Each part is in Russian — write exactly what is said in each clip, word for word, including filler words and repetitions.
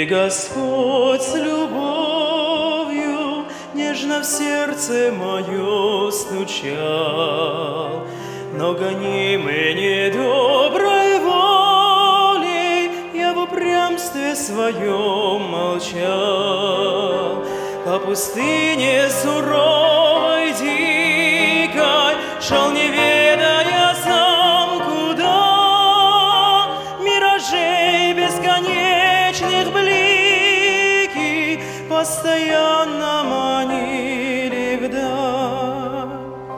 Ты, Господь, с любовью нежно в сердце мое стучал, но гонимый недоброй волей я в упрямстве своем молчал. По пустыне суровой, дикой шел, не ведая сам куда, миражей бесконечных блики постоянно манили вдаль.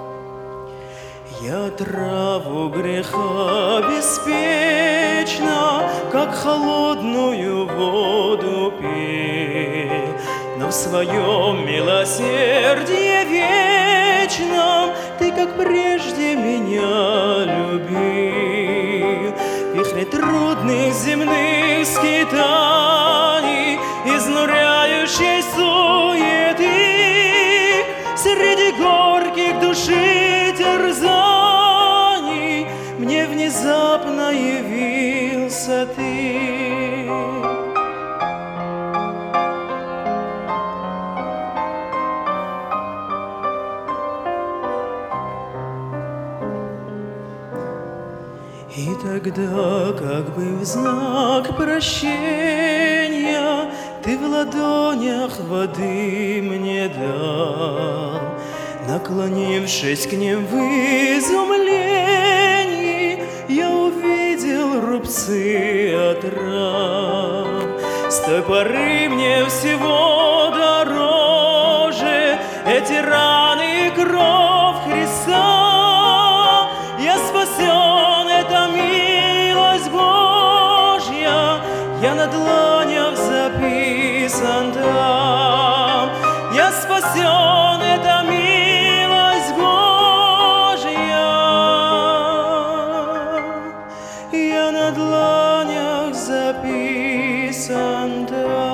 Я траву греха беспечно, как холодную воду пил, но в своем милосердии вечном Ты, как прежде, меня любил. В вихре трудных земных скитаний, изнуряющей суеты, среди горьких души терзаний мне внезапно явился Ты. И тогда, как бы в знак прощения, Ты в ладонях воды мне дал. Наклонившись к ним в изумлении, я увидел рубцы от ран. С той поры мне всего дороже эти раны и кровь Христа. Я спасен, это милость Божья, я на дланях записан там. Я спасен, это милость Божья, я на дланях записан там.